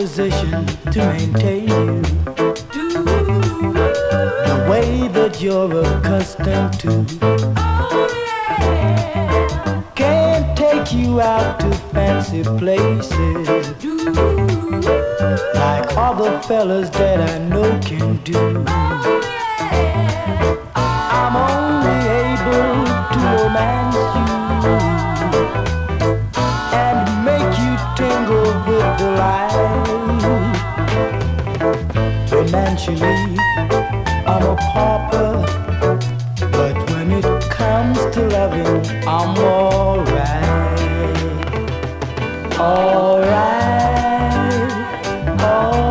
position to maintain you the way that you're accustomed to. Can't take you out to fancy places like other fellas that I know can do. I'm only able to romance you and make you tingle with delight. Financially, I'm a pauper, but when it comes to loving, I'm alright. Alright, alright.